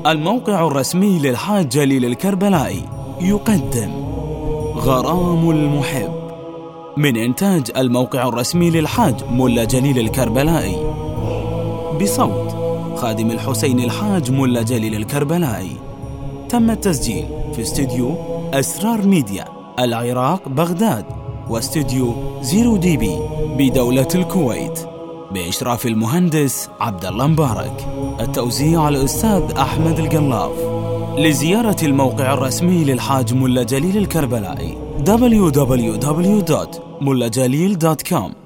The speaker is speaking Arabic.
الموقع الرسمي للحاج جليل الكربلائي يقدم غرام المحب من إنتاج الموقع الرسمي للحاج ملا جليل الكربلائي بصوت خادم الحسين الحاج ملا جليل الكربلائي. تم التسجيل في استوديو أسرار ميديا العراق بغداد واستوديو 0DB بدولة الكويت بإشراف المهندس عبد الله مبارك. التوزيع الأستاذ أحمد القلاف. لزيارة الموقع الرسمي للحاج ملا جليل الكربلائي www.mullajalil.com